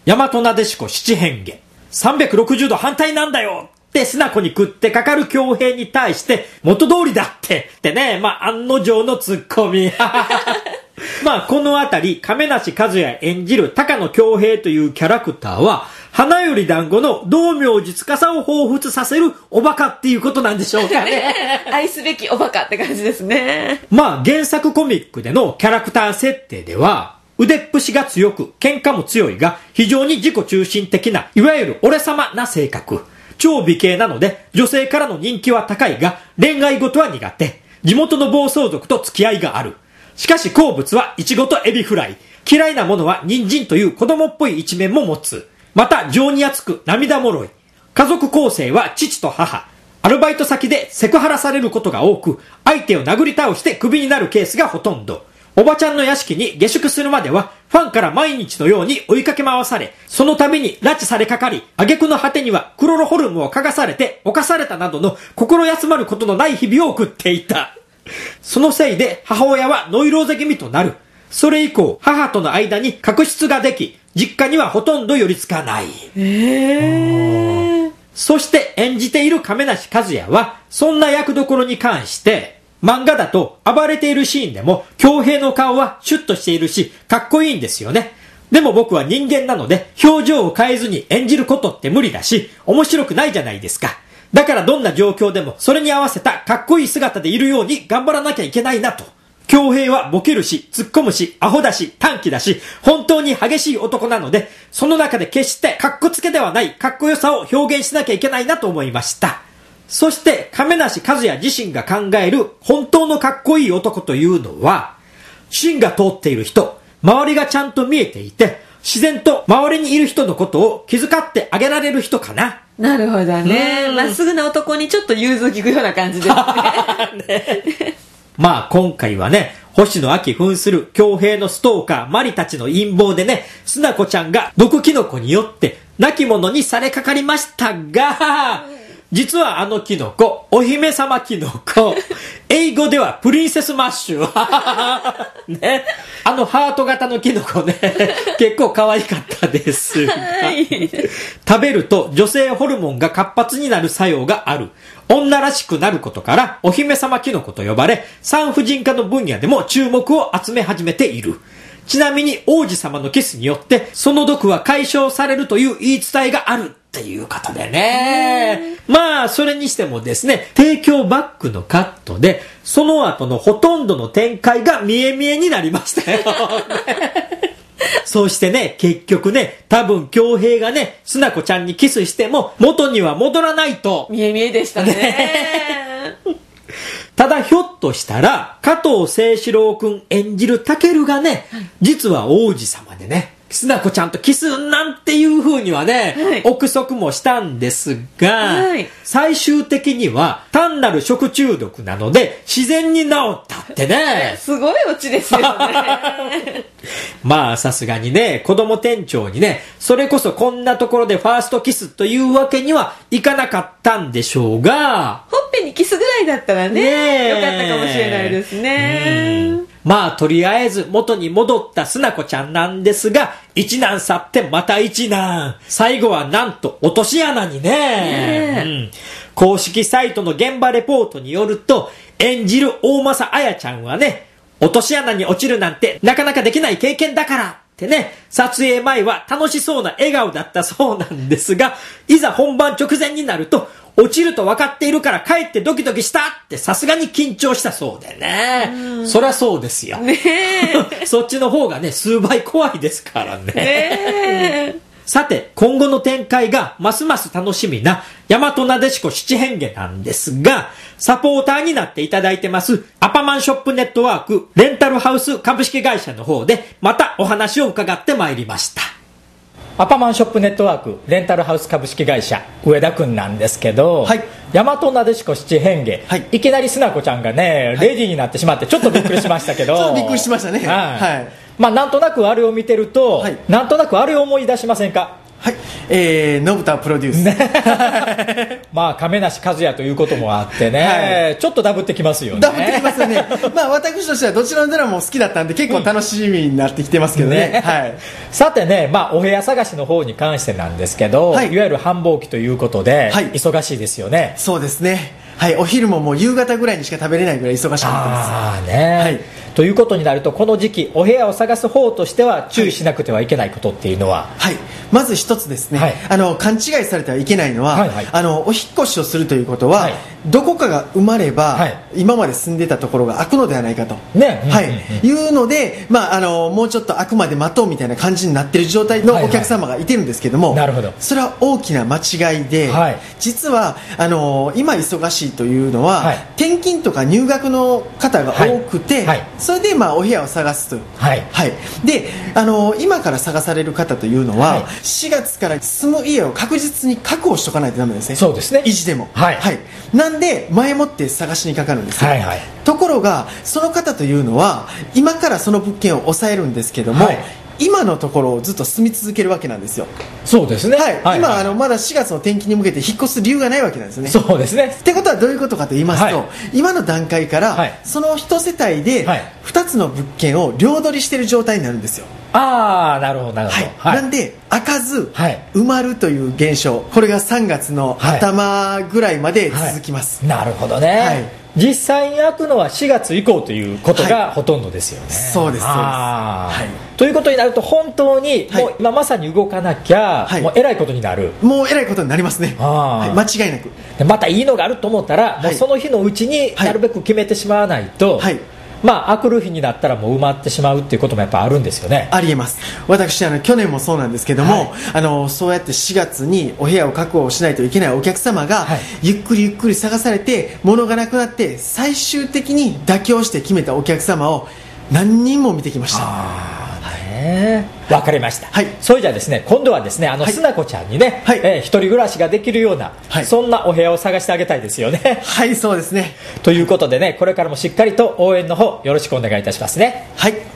大和なでしこ七変化360度反対なんだよってすなこに食ってかかる恭平に対して元通りだってね、案の定のツッコミ。このあたり、亀梨和也演じる高野恭平というキャラクターは、花より団子の道明寺司を彷彿させるおバカっていうことなんでしょうかね。 愛すべきおバカって感じですね。 原作コミックでのキャラクター設定では、腕っぷしが強く、喧嘩も強いが、非常に自己中心的な、いわゆる俺様な性格。超美形なので、女性からの人気は高いが、恋愛事は苦手。地元の暴走族と付き合いがある。しかし好物はイチゴとエビフライ。嫌いなものは人参という子供っぽい一面も持つ。また情に厚く涙もろい。家族構成は父と母。アルバイト先でセクハラされることが多く、相手を殴り倒してクビになるケースがほとんど。おばちゃんの屋敷に下宿するまでは、ファンから毎日のように追いかけ回され、その度に拉致されかかり、挙句の果てにはクロロホルムを嗅がされて犯されたなどの心休まることのない日々を送っていた。そのせいで母親はノイローゼ気味となる。それ以降、母との間に確執ができ、実家にはほとんど寄りつかない。そして演じている亀梨和也は、そんな役どころに関して、漫画だと暴れているシーンでも、恭平の顔はシュッとしているし、かっこいいんですよね。でも僕は人間なので、表情を変えずに演じることって無理だし、面白くないじゃないですか。だからどんな状況でも、それに合わせたかっこいい姿でいるように頑張らなきゃいけないなと。恭平はボケるし、突っ込むし、アホだし、短気だし、本当に激しい男なので、その中で決してかっこつけではないかっこよさを表現しなきゃいけないなと思いました。そして亀梨和也自身が考える本当のかっこいい男というのは、芯が通っている人、周りがちゃんと見えていて、自然と周りにいる人のことを気遣ってあげられる人かな。 なるほどね。まっすぐな男にちょっと融通きくような感じですね。 今回はね、星野秋扮する恭平のストーカーマリたちの陰謀でね、すなこちゃんが毒キノコによって亡き者にされかかりましたが、実はあのキノコ、お姫様キノコ、英語ではプリンセスマッシュ。ね、あのハート型のキノコね、結構可愛かったです。食べると女性ホルモンが活発になる作用がある。女らしくなることからお姫様キノコと呼ばれ、産婦人科の分野でも注目を集め始めている。ちなみに王子様のキスによってその毒は解消されるという言い伝えがあるっていうことでね。それにしてもですね、提供バックのカットでその後のほとんどの展開が見え見えになりましたよ。そしてね、結局ね、多分恭平がね、すなこちゃんにキスしても元には戻らないと。 見え見えでしたね。 ただひょっとしたら加藤清史郎くん演じるタケルがね、実は王子様でね、すなこちゃんとキスなんていう風にはね、憶測もしたんですが、最終的には単なる食中毒なので自然に治ったってね。 すごいオチですよね。 さすがにね、子供店長にね、それこそこんなところでファーストキスというわけにはいかなかったんでしょうが、 ほっぺにキスぐらいだったらね、よかったかもしれないですね。 とりあえず元に戻ったすなこちゃんなんですが、一難去ってまた一難。最後はなんと落とし穴にね。公式サイトの現場レポートによると、演じる大政彩ちゃんはね、落とし穴に落ちるなんてなかなかできない経験だからってね、撮影前は楽しそうな笑顔だったそうなんですが、いざ本番直前になると、落ちると分かっているから帰ってドキドキしたってさすがに緊張したそうでね。そりゃそうですよ。そっちの方がね、数倍怖いですからね。さて、今後の展開がますます楽しみな大和なでしこ七変化なんですが、サポーターになっていただいてますアパマンショップネットワークレンタルハウス株式会社の方でまたお話を伺ってまいりました。アパマンショップネットワークレンタルハウス株式会社上田くんなんですけど、大和なでしこ七変化、いきなりすなこちゃんがね、レディーになってしまってちょっとびっくりしましたけど。 ちょっとびっくりしましたね。 なんとなくあれを見てると、なんとなくあれを思い出しませんか？ はい、信田プロデュース、 まあ亀梨和也ということもあってね、はい、ちょっとダブってきますよね。 ダブってきますよね。まあ私としてはどちらのドラマも好きだったんで結構楽しみになってきてますけどね。はい、 さてね、まあお部屋探しの方に関してなんですけど、はい、いわゆる繁忙期ということで、はい、忙しいですよね。 そうですね。はい、お昼ももう夕方ぐらいにしか食べれないぐらい忙しかったです。 ああね、はい、ということになるとこの時期お部屋を探す方としては注意しなくてはいけないことっていうのは、 はい、まず一つですね、はい、勘違いされてはいけないのは、はいはい、お引っ越しをするということは、はい、どこかが埋まれば、はい、今まで住んでたところが空くのではないかと、ね、はい、いうので、まあ、もうちょっと空くまで待とうみたいな感じになっている状態のお客様がいてるんですけども、はいはい、なるほど、それは大きな間違いで、はい、実は今忙しいというのは、はい、転勤とか入学の方が多くて、はいはい、それでまあお部屋を探すと、はいはい、で今から探される方というのは、はい、4月から住む家を確実に確保しとかないとダメですね。 そうですね、 維持でも、はいはい、なんで前もって探しにかかるんですよ、はいはい、ところがその方というのは今からその物件を抑えるんですけども、はい、今のところをずっと住み続けるわけなんですよ。 そうですね、 はいはい、今まだ4月の転勤に向けて引っ越す理由がないわけなんですよね。 そうですね。 ってことはどういうことかと言いますと、はい、今の段階から、はい、その一世帯で2つの物件を両取りしている状態になるんですよ。 ああ、なるほどなるほど、 はい、なんで開かず、はい、埋まるという現象、これが3月の頭ぐらいまで続きます、 はいはい、なるほどね、はい、実際に開くのは4月以降ということがほとんどですよね、はい、 そうですそうです、はい、 ということになると本当にもう今まさに動かなきゃ、はい、もうえらいことになる、 もうえらいことになりますね、はい、間違いなく。 でまたいいのがあると思ったら、はい、もうその日のうちになるべく決めてしまわないと、はい、まあ、明くる日になったらもう埋まってしまうっていうこともやっぱあるんですよね。 ありえます。私去年もそうなんですけども、はい、そうやって4月にお部屋を確保しないといけないお客様が、はい、ゆっくりゆっくり探されて物がなくなって最終的に妥協して決めたお客様を何人も見てきました。 わかりました、はい、それじゃあですね、今度はですね、すなこちゃんにね、はい、一人暮らしができるような、はい、そんなお部屋を探してあげたいですよね。 はい、そうですね。 ということでね、これからもしっかりと応援の方よろしくお願いいたしますね。 はい。